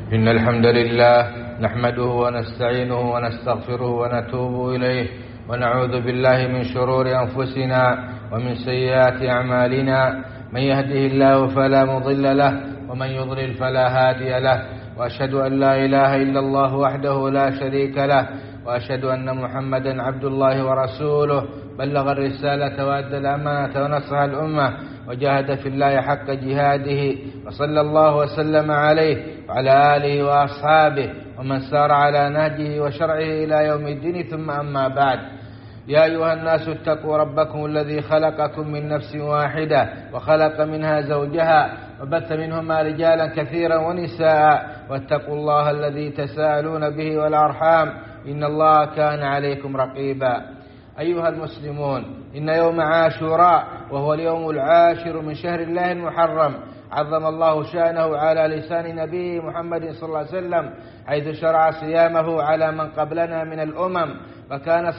إن الحمد لله نحمده ونستعينه ونستغفره ونتوب إليه ونعوذ بالله من شرور أنفسنا ومن سيئات أعمالنا. من يهده الله فلا مضل له ومن يضلل فلا هادي له، وأشهد أن لا إله إلا الله وحده لا شريك له، وأشهد أن محمدا عبد الله ورسوله، بلغ الرسالة وأدى الأمانة ونصح الأمة وجاهد في الله حق جهاده، وصلى الله وسلم عليه وعلى آله وأصحابه ومن سار على نهجه وشرعه إلى يوم الدين. ثم أما بعد، يا أيها الناس اتقوا ربكم الذي خلقكم من نفس واحدة وخلق منها زوجها وبث منهما رجالا كثيرا ونساء، واتقوا الله الذي تساءلون به والأرحام إن الله كان عليكم رقيبا. أيها المسلمون، إن يوم عاشوراء وهو اليوم العاشر من شهر الله المحرم عظم الله شأنه على لسان نبيه محمد صلى الله عليه وسلم، حيث شرع صيامه على من قبلنا من الأمم، فكان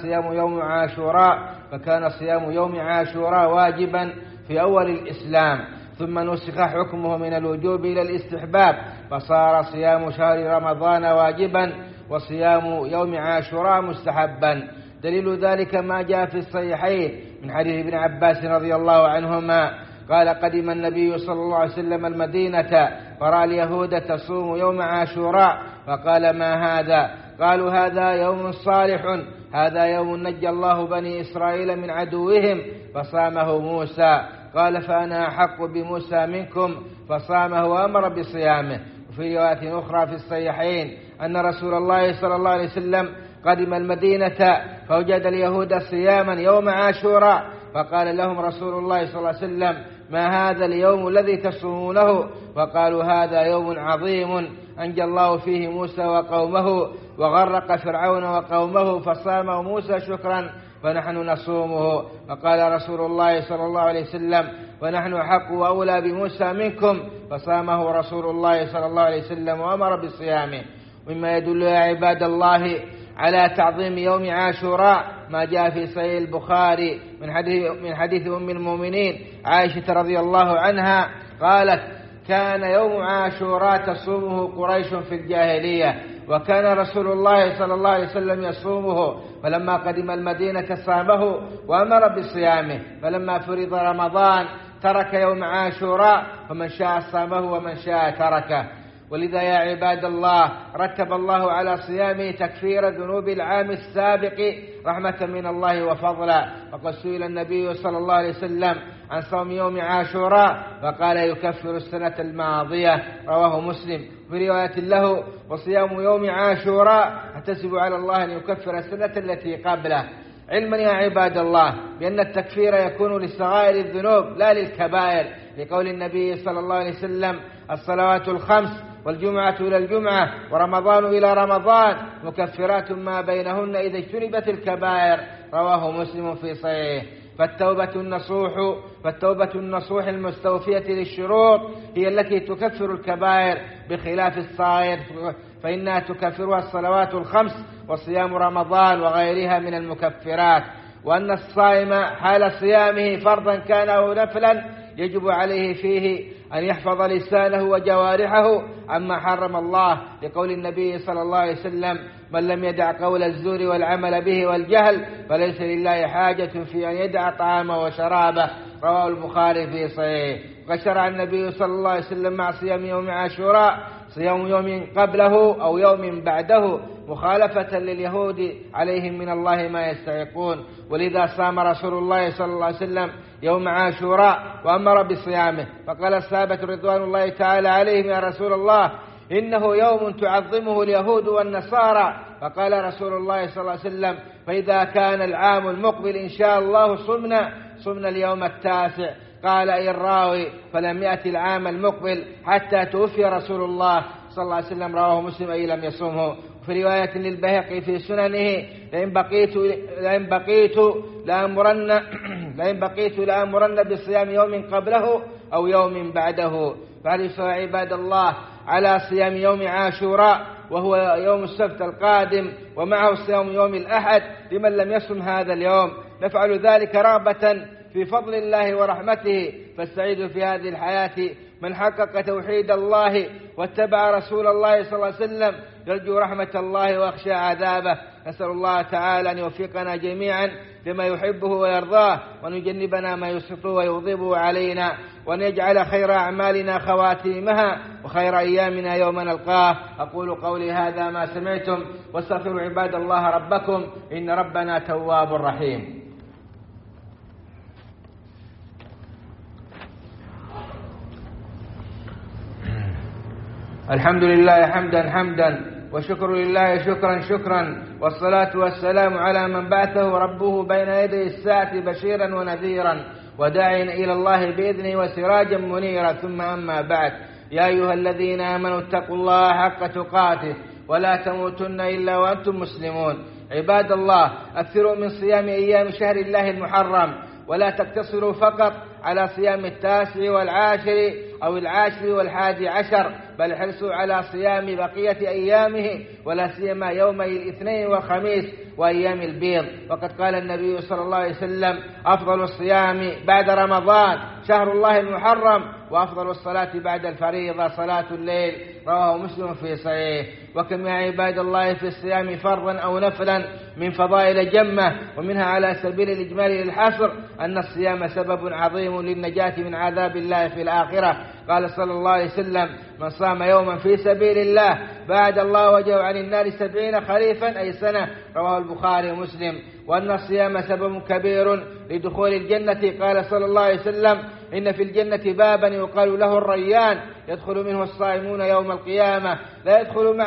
صيام يوم عاشوراء واجبا في أول الإسلام، ثم نسخ حكمه من الوجوب إلى الاستحباب، فصار صيام شهر رمضان واجبا وصيام يوم عاشوراء مستحبا. دليل ذلك ما جاء في الصحيحين من حديث ابن عباس رضي الله عنهما قال: قدم النبي صلى الله عليه وسلم المدينة فرأى اليهود تصوم يوم عاشوراء، فقال: ما هذا؟ قالوا: هذا يوم صالح، هذا يوم نجى الله بني إسرائيل من عدوهم فصامه موسى. قال: فأنا أحق بموسى منكم، فصامه وأمر بصيامه. وفي رواية أخرى في الصحيحين أن رسول الله صلى الله عليه وسلم قدم المدينة فوجد اليهود صياما يوم عاشوراء، فقال لهم رسول الله صلى الله عليه وسلم: ما هذا اليوم الذي تصومونه؟ فقالوا: هذا يوم عظيم أنجى الله فيه موسى وقومه وغرق فرعون وقومه، فصامه موسى شكرا فنحن نصومه. فقال رسول الله صلى الله عليه وسلم: ونحن حق وأولى بموسى منكم، فصامه رسول الله صلى الله عليه وسلم وأمر بصيامه. مما يدل يا عباد الله على تعظيم يوم عاشوراء ما جاء في صحيح البخاري من حديث أم المؤمنين عائشة رضي الله عنها قالت: كان يوم عاشوراء تصومه قريش في الجاهلية، وكان رسول الله صلى الله عليه وسلم يصومه، فلما قدم المدينة صامه وأمر بصيامه، فلما فرض رمضان ترك يوم عاشوراء، فمن شاء صامه ومن شاء تركه. ولذا يا عباد الله رتب الله على صيامه تكفير ذنوب العام السابق رحمة من الله وفضلا، فقد سئل النبي صلى الله عليه وسلم عن صوم يوم عاشوراء فقال: يكفر السنة الماضية، رواه مسلم. في رواية له: وصيام يوم عاشوراء احتسب على الله أن يكفر السنة التي قبله. علما يا عباد الله بأن التكفير يكون لصغائر الذنوب لا للكبائر، لقول النبي صلى الله عليه وسلم: الصلوات الخمس والجمعة إلى الجمعة ورمضان إلى رمضان مكفرات ما بينهن إذا اجتنبت الكبائر، رواه مسلم في صحيحه. فالتوبة النصوح المستوفية للشروط هي التي تكفر الكبائر بخلاف الصغائر، فإنها تكفرها الصلوات الخمس وصيام رمضان وغيرها من المكفرات. وأن الصائم حال صيامه فرضا كان أو نفلا يجب عليه فيه أن يحفظ لسانه وجوارحه عما حرم الله، لقول النبي صلى الله عليه وسلم: من لم يدع قول الزور والعمل به والجهل فليس لله حاجة في أن يدع طعامه وشرابه، رواه البخاري في صحيح. وشرع النبي صلى الله عليه وسلم مع صيام يوم عاشوراء صيام يوم قبله أو يوم بعده مخالفة لليهود عليهم من الله ما يستحقون، ولذا صام رسول الله صلى الله عليه وسلم يوم عاشوراء وأمر بصيامه، فقال الصحابة رضوان الله تعالى عليهم: يا رسول الله، إنه يوم تعظمه اليهود والنصارى. فقال رسول الله صلى الله عليه وسلم: فإذا كان العام المقبل إن شاء الله صمنا اليوم التاسع. قال أي الراوي: فلم يأتي العام المقبل حتى توفي رسول الله صلى الله عليه وسلم، رواه مسلم، أي لم يصومه. في رواية للبيهقي في سننه: لئن بقيت لأمرن بصيام يوم قبله أو يوم بعده. فحرصوا يا عباد الله على صيام يوم عاشوراء وهو يوم السبت القادم، ومعه صيام يوم الأحد لمن لم يصم هذا اليوم. نفعل ذلك رغبة في فضل الله ورحمته، فاستعيدوا في هذه الحياة من حقق توحيد الله واتبع رسول الله صلى الله عليه وسلم يرجو رحمة الله ويخشى عذابه. نسأل الله تعالى أن يوفقنا جميعا لما يحبه ويرضاه، وأن يجنبنا ما يسخطه ويغضبه علينا، وأن يجعل خير أعمالنا خواتيمها وخير أيامنا يوم نلقاه. أقول قولي هذا ما سمعتم، واستغفروا عباد الله ربكم إن ربنا تواب رحيم. الحمد لله حمدا حمدا، وشكر لله شكرا شكرا، والصلاة والسلام على من بعثه ربه بين يدي الساعة بشيرا ونذيرا وداعيا إلى الله بإذنه وسراجا منيرا. ثم أما بعد، يا أيها الذين آمنوا اتقوا الله حق تقاته ولا تموتن إلا وأنتم مسلمون. عباد الله، أكثروا من صيام أيام شهر الله المحرم، ولا تقتصروا فقط على صيام 9 والعاشر أو 10 والحادي-عشر، بل حرصوا على صيام بقية أيامه، ولا سيما يومي الاثنين والخميس وأيام البيض. وقد قال النبي صلى الله عليه وسلم: أفضل الصيام بعد رمضان شهر الله المحرم، وأفضل الصلاة بعد الفريضة صلاة الليل. رواه مسلم في صحيح. وكم يا عباد الله في الصيام فرضا أو نفلا من فضائل جمة، ومنها على سبيل الإجمال للحصر أن الصيام سبب عظيم للنجاة من عذاب الله في الآخرة. قال صلى الله عليه وسلم: من صام يوما في سبيل الله بعد الله وجهه عن النار 70 خريفا أي سنة. رواه البخاري ومسلم. وأن الصيام سبب كبير لدخول الجنة. قال صلى الله عليه وسلم: إن في الجنة بابا يقال له الريان، يدخل منه الصائمون يوم القيامة، لا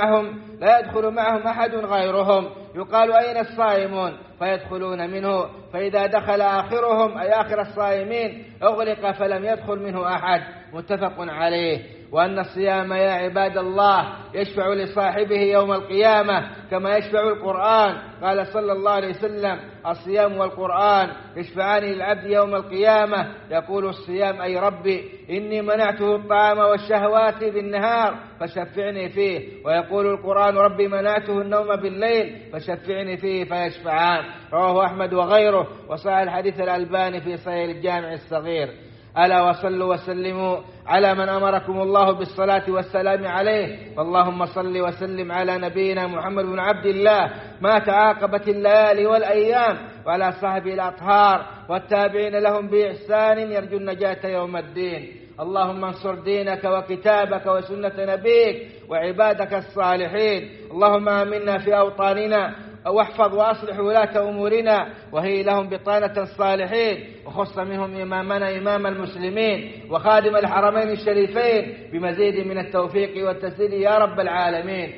يدخل معهم أحد غيرهم، يقال: أين الصائمون؟ فيدخلون منه، فإذا دخل آخرهم أي آخر الصائمين أغلق فلم يدخل منه أحد. متفق عليه. وأن الصيام يا عباد الله يشفع لصاحبه يوم القيامة كما يشفع القرآن. قال صلى الله عليه وسلم: الصيام والقرآن يشفعان للعبد يوم القيامة. يقول الصيام: أي ربي إني منعته الطعام والشهوات بالنهار فشفعني فيه. ويقول القرآن: ربي منعته النوم بالليل فشفعني فيه، فيشفعان. رواه أحمد وغيره، وصحح الحديث الألباني في صحيح الجامع الصغير. ألا وصلوا وسلموا على من أمركم الله بالصلاة والسلام عليه. فاللهم صل وسلم على نبينا محمد بن عبد الله ما تعاقبت الليالي والأيام، وعلى صحبه الأطهار والتابعين لهم بإحسان يرجو النجاة يوم الدين. اللهم انصر دينك وكتابك وسنة نبيك وعبادك الصالحين. اللهم آمنا في أوطاننا، واحفظ وأصلح ولاة أمورنا، وهي لهم بطانة الصالحين، وخص منهم إمامنا إمام المسلمين وخادم الحرمين الشريفين بمزيد من التوفيق والتسديد يا رب العالمين.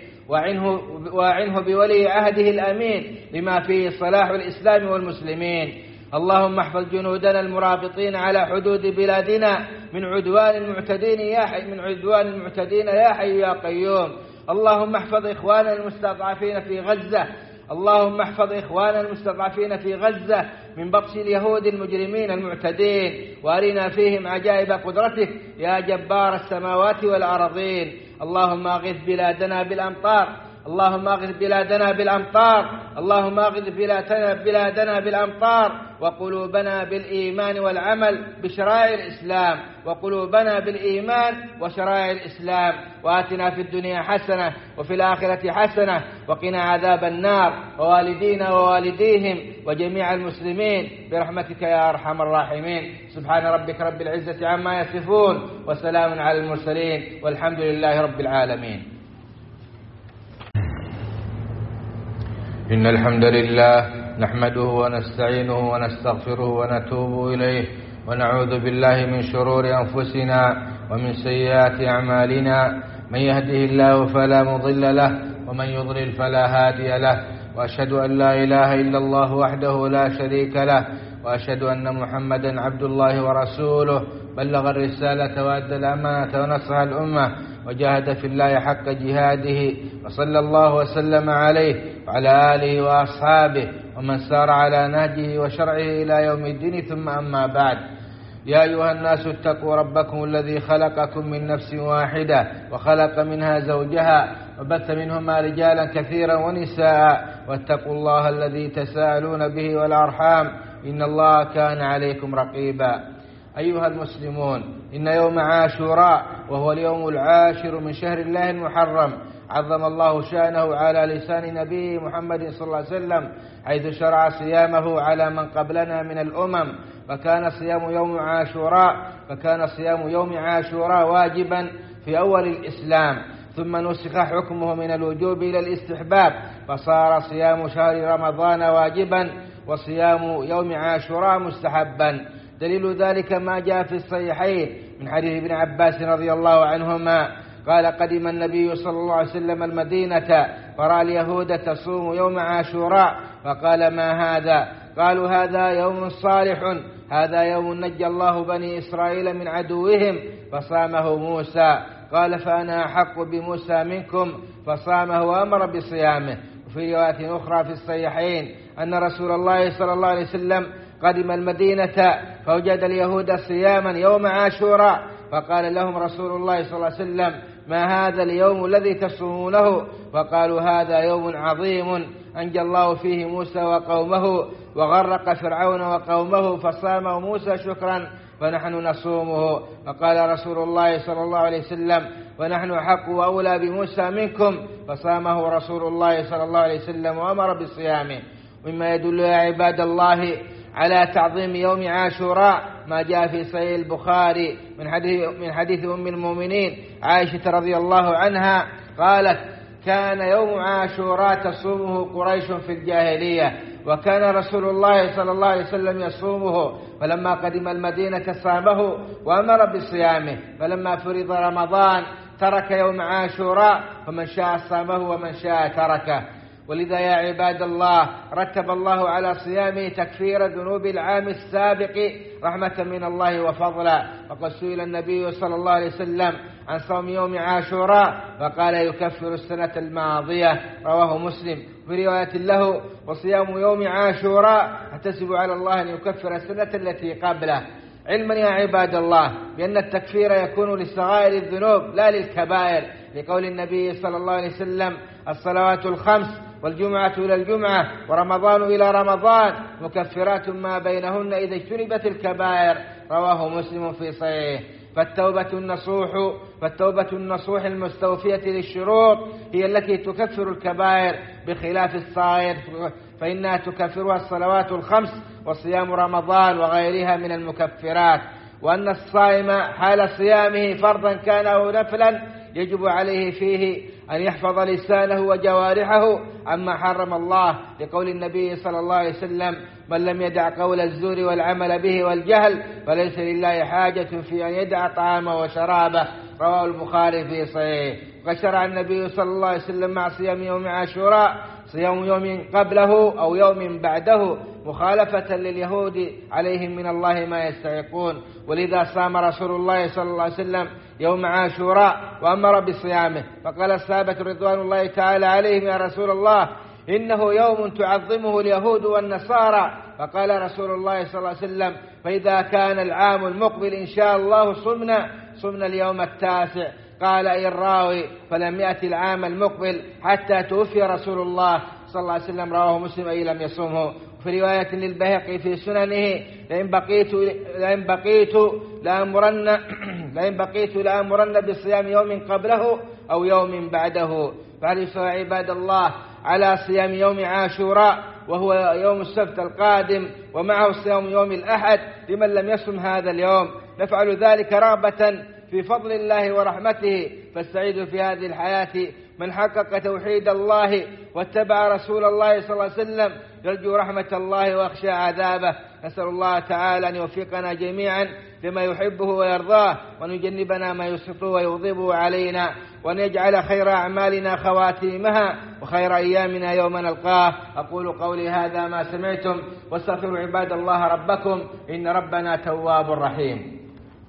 وعنه بولي عهده الأمين لما فيه صلاح الإسلام والمسلمين. اللهم احفظ جنودنا المرابطين على حدود بلادنا من عدوان المعتدين يا حي يا قيوم. اللهم احفظ إخواننا المستضعفين في غزة. اللهم احفظ إخواننا المستضعفين في غزة من بطش اليهود المجرمين المعتدين، وأرنا فيهم عجائب قدرتك يا جبار السماوات والأرضين. اللهم أغث بلادنا بالأمطار. اللهم أغث بلادنا بالأمطار. اللهم أغث بلادنا بالأمطار، وقلوبنا بالإيمان والعمل بشرائع الإسلام، وقلوبنا بالإيمان وشرائع الإسلام. وآتنا في الدنيا حسنة وفي الآخرة حسنة وقنا عذاب النار، ووالدينا ووالديهم وجميع المسلمين برحمتك يا أرحم الراحمين. سبحان ربك رب العزة عما يصفون، وسلام على المرسلين، والحمد لله رب العالمين. إن الحمد لله نحمده ونستعينه ونستغفره ونتوب إليه، ونعوذ بالله من شرور أنفسنا ومن سيئات أعمالنا. من يهده الله فلا مضل له، ومن يضلل فلا هادي له. وأشهد أن لا إله إلا الله وحده لا شريك له، وأشهد أن محمدا عبد الله ورسوله، بلغ الرسالة وأدى الأمانة ونصح الأمة، وجاهد في الله حق جهاده، وصلى الله وسلم عليه وعلى آله وأصحابه ومن سار على نهجه وشرعه إلى يوم الدين. ثم أما بعد، يا أيها الناس اتقوا ربكم الذي خلقكم من نفس واحدة وخلق منها زوجها وبث منهما رجالا كثيرا ونساء، واتقوا الله الذي تساءلون به والأرحام إن الله كان عليكم رقيبا. أيها المسلمون، إن يوم عاشوراء وهو اليوم العاشر من شهر الله المحرم عظم الله شأنه على لسان نبيه محمد صلى الله عليه وسلم، حيث شرع صيامه على من قبلنا من الأمم. فكان صيام يوم عاشوراء واجبا في أول الإسلام، ثم نسخ حكمه من الوجوب إلى الاستحباب، فصار صيام شهر رمضان واجبا وصيام يوم عاشوراء مستحبا. دليل ذلك ما جاء في الصحيحين من حديث ابن عباس رضي الله عنهما قال: قدم النبي صلى الله عليه وسلم المدينة فرأى اليهود تصوم يوم عاشوراء، فقال: ما هذا؟ قالوا: هذا يوم صالح، هذا يوم نجى الله بني إسرائيل من عدوهم فصامه موسى. قال: فأنا أحق بموسى منكم، فصامه وأمر بصيامه. وفي رواية أخرى في الصحيحين أن رسول الله صلى الله عليه وسلم قدم المدينة فوجد اليهود صياما يوم عاشوراء، فقال لهم رسول الله صلى الله عليه وسلم: ما هذا اليوم الذي تصومونه؟ فقالوا: هذا يوم عظيم أنجى الله فيه موسى وقومه وغرق فرعون وقومه، فصامه موسى شكرا فنحن نصومه. فقال رسول الله صلى الله عليه وسلم: ونحن أحق وأولى بموسى منكم، فصامه رسول الله صلى الله عليه وسلم وأمر بصيامه. مما يدل يا عباد الله على تعظيم يوم عاشوراء ما جاء في صحيح البخاري من حديث أم المؤمنين عائشة رضي الله عنها قالت: كان يوم عاشوراء تصومه قريش في الجاهلية، وكان رسول الله صلى الله عليه وسلم يصومه، فلما قدم المدينة صامه وأمر بصيامه، فلما فرض رمضان ترك يوم عاشوراء، فمن شاء صامه ومن شاء تركه. ولذا يا عباد الله رتب الله على صيامه تكفير ذنوب العام السابق رحمة من الله وفضلا. فقد سئل النبي صلى الله عليه وسلم عن صوم يوم عاشوراء فقال: يكفر السنة الماضية، رواه مسلم. في رواية له: وصيام يوم عاشوراء احتسب على الله أن يكفر السنة التي قبله. علما يا عباد الله بأن التكفير يكون لصغائر الذنوب لا للكبائر، لقول النبي صلى الله عليه وسلم: الصلوات الخمس والجمعة إلى الجمعة ورمضان إلى رمضان مكفرات ما بينهن إذا اجتنبت الكبائر، رواه مسلم في صحيحه. فالتوبة النصوح المستوفية للشروط هي التي تكفر الكبائر بخلاف الصغائر، فإنها تكفرها الصلوات الخمس وصيام رمضان وغيرها من المكفرات. وأن الصائم حال صيامه فرضا كان أو نفلا يجب عليه فيه أن يحفظ لسانه وجوارحه عما حرم الله، لقول النبي صلى الله عليه وسلم: من لم يدع قول الزور والعمل به والجهل فليس لله حاجة في أن يدع طعامه وشرابه، رواه البخاري في صحيحه. وشرع النبي صلى الله عليه وسلم مع صيام يوم عاشوراء صيام يوم قبله أو يوم بعده مخالفة لليهود عليهم من الله ما يستحقون. ولذا صام رسول الله صلى الله عليه وسلم يوم عاشوراء وأمر بصيامه، فقال الصحابة رضوان الله تعالى عليهم: يا رسول الله، إنه يوم تعظمه اليهود والنصارى. فقال رسول الله صلى الله عليه وسلم: فإذا كان العام المقبل إن شاء الله صمنا اليوم التاسع. قال أي الراوي: فلم يأتي العام المقبل حتى توفي رسول الله صلى الله عليه وسلم، رواه مسلم أي لم يصومه. في رواية للبيهقي في سننه: لئن بقيت لأمرن بصيام يوم قبله أو يوم بعده. فحرصوا يا عباد الله على صيام يوم عاشوراء وهو يوم السبت القادم، ومعه صيام يوم الأحد لمن لم يصم هذا اليوم. نفعل ذلك رغبة في فضل الله ورحمته. فالسعيد في هذه الحياة من حقق توحيد الله واتبع رسول الله صلى الله عليه وسلم، يرجو رحمة الله ويخشى عذابه. نسأل الله تعالى أن يوفقنا جميعا لما يحبه ويرضاه، وأن يجنبنا ما يسخطه ويغضبه علينا، وأن يجعل خير أعمالنا خواتيمها وخير أيامنا يوم نلقاه. أقول قولي هذا ما سمعتم، واستغفروا عباد الله ربكم إن ربنا تواب رحيم.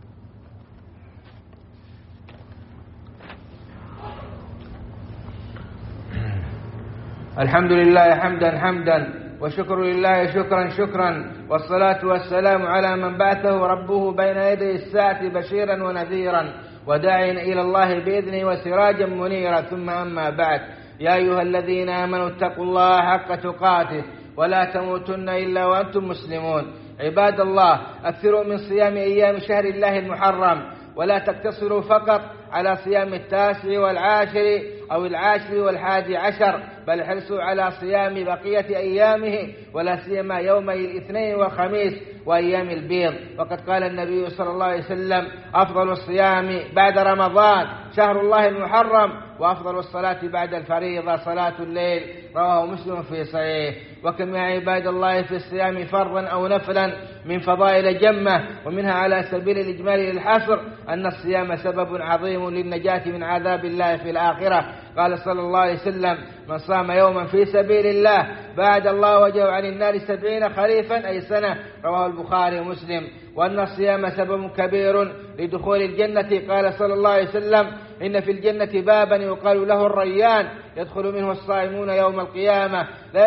الحمد لله حمدا وشكر لله شكرا، والصلاة والسلام على من بعثه ربه بين يدي الساعة بشيرا ونذيرا وداعيا إلى الله بإذنه وسراجا منيرا. ثم أما بعد، يا أيها الذين آمنوا اتقوا الله حق تقاته ولا تموتن إلا وأنتم مسلمون. عباد الله، أكثروا من صيام أيام شهر الله المحرم، ولا تقتصروا فقط على صيام 9 والعاشر أو 10 و11، بل احرصوا على صيام بقية أيامه، ولا سيما يومي الاثنين والخميس وأيام البيض. وقد قال النبي صلى الله عليه وسلم: أفضل الصيام بعد رمضان شهر الله المحرم، وأفضل الصلاة بعد الفريضة صلاة الليل، رواه مسلم في صحيح. وكم يا عباد الله في الصيام فرضا أو نفلا من فضائل جمة، ومنها على سبيل الإجمال للحصر أن الصيام سبب عظيم للنجاة من عذاب الله في الآخرة. قال صلى الله عليه وسلم: من صام يوما في سبيل الله بعد الله وجهه عن النار 70 خريفا أي سنة، رواه البخاري ومسلم. وأن الصيام سبب كبير لدخول الجنة. قال صلى الله عليه وسلم: إن في الجنة بابا يقال له الريان، يدخل منه الصائمون يوم القيامة، لا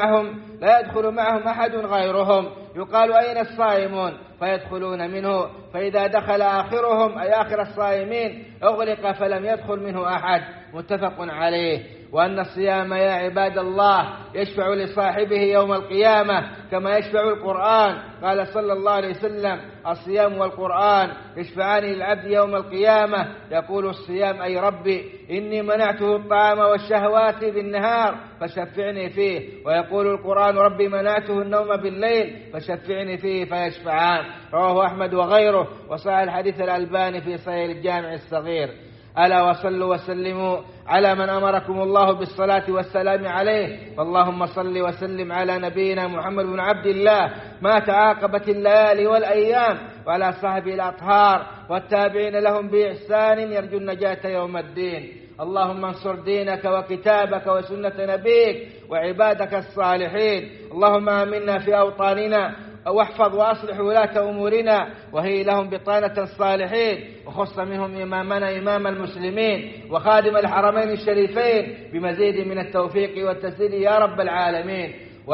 يدخل معهم أحد غيرهم، يقال: أين الصائمون؟ فيدخلون منه، فإذا دخل آخرهم أي آخر الصائمين أغلق فلم يدخل منه أحد، متفق عليه. وأن الصيام يا عباد الله يشفع لصاحبه يوم القيامة كما يشفع القرآن. قال صلى الله عليه وسلم: الصيام والقرآن يشفعان للعبد يوم القيامة. يقول الصيام: أي ربي إني منعته الطعام والشهوات بالنهار فشفعني فيه، ويقول القرآن: ربي منعته النوم بالليل فشفعني فيه، فيشفعان. رواه أحمد وغيره، وصحح الحديث الألباني في صحيح الجامع الصغير. ألا وصلوا وسلموا على من أمركم الله بالصلاة والسلام عليه، فاللهم صل وسلم على نبينا محمد بن عبد الله ما تعاقبت الليالي والأيام، وعلى صحبه الأطهار والتابعين لهم بإحسان يرجو النجاة يوم الدين. اللهم انصر دينك وكتابك وسنة نبيك وعبادك الصالحين. اللهم آمنا في أوطاننا، واحفظ وأصلح ولاة أمورنا، وهي لهم بطانة الصالحين، وخص منهم إمامنا إمام المسلمين وخادم الحرمين الشريفين بمزيد من التوفيق والتسديد يا رب العالمين.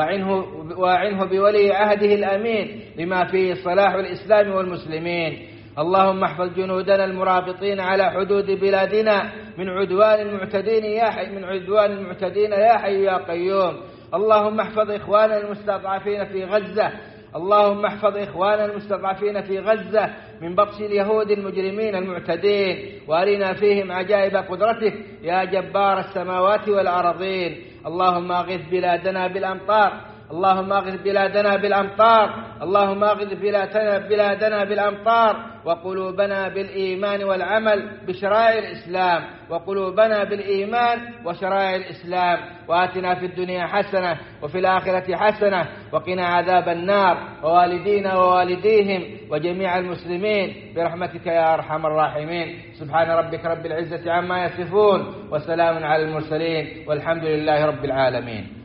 وعنه بولي عهده الأمين لما فيه صلاح الإسلام والمسلمين. اللهم احفظ جنودنا المرابطين على حدود بلادنا من عدوان المعتدين يا حي يا قيوم. اللهم احفظ إخواننا المستضعفين في غزة، اللهم احفظ إخواننا المستضعفين في غزة من بطش اليهود المجرمين المعتدين، وأرنا فيهم عجائب قدرتك يا جبار السماوات والأرضين. اللهم أغث بلادنا بالأمطار، اللهم أغث بلادنا بالأمطار، اللهم أغث بلادنا بالأمطار، وقلوبنا بالإيمان والعمل بشرائع الإسلام، وقلوبنا بالإيمان وشرائع الإسلام. وآتنا في الدنيا حسنة وفي الآخرة حسنة وقنا عذاب النار، ووالدينا ووالديهم وجميع المسلمين برحمتك يا أرحم الراحمين. سبحان ربك رب العزة عما يصفون، وسلام على المرسلين، والحمد لله رب العالمين.